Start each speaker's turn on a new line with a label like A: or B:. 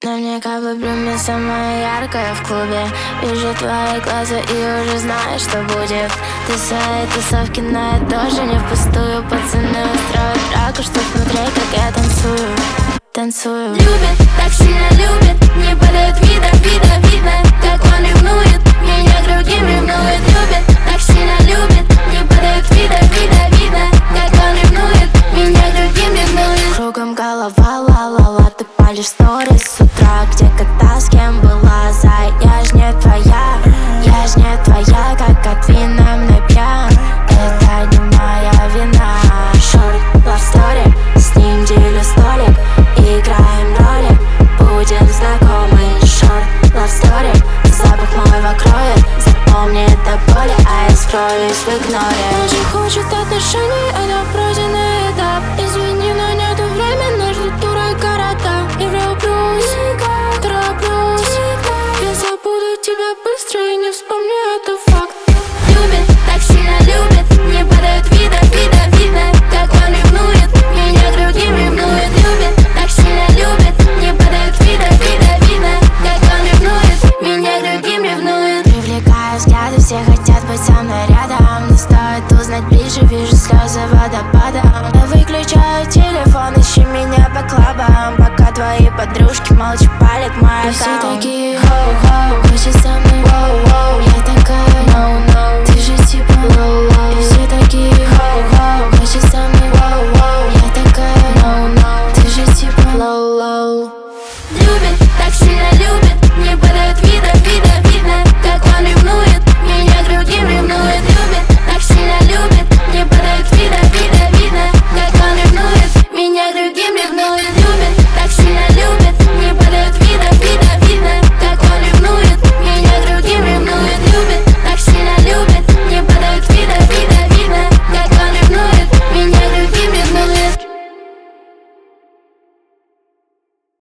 A: На мне каплы блюми, самая яркая в клубе. Вижу твои глаза и уже знаю, что будет. Ты свои тусовки, но я тоже не впустую. Пацаны устроят драку, чтоб смотреть, как я танцую.
B: Любит, так сильно любит, не подает вида, видно, как он ревнует, меня к другим ревнует. Любит, так сильно любит, не подает вида, как он ревнует, меня к другим ревнует.
A: Кругом голова, ла-ла-ла, ты палишь сторис с утра. Где, когда, с кем была, зай, я ж не твоя, как от вина мной пьян. Это не моя вина. Short love story, с ним делю столик, играем роли, будем знакомы. Short love story, запах мой вокроет, запомни это боли, а я скроюсь в игноре.
B: Он же хочет отношений, это пройденный этап. Извини, но нету времени, нас ждут дурак города. И влюблюсь, тороплюсь, я забуду тебя быстро и не вспомню, это факт. Любит, так сильно любит, не подает вида, как он ревнует, меня к другим ревнует. Любит, так сильно любит, не подает вида, как он ревнует, меня к другим ревнует.
A: Привлекаю взгляды, все хотят быть со мной рядом. Не стоит узнать ближе, вижу слезы водопадом. Я выключаю телефон, ищи меня по клабам, пока твои подружки молча палят мой аккаунт.
B: Все такие хоу-хоу, хочешь со мной воу-воу, я такая no-no, ты же типа low-low. И все такие хоу-хоу, хочешь со мной воу-воу, я такая no-no, ты же типа low-low. Любит, так сильно любит, не подает вида.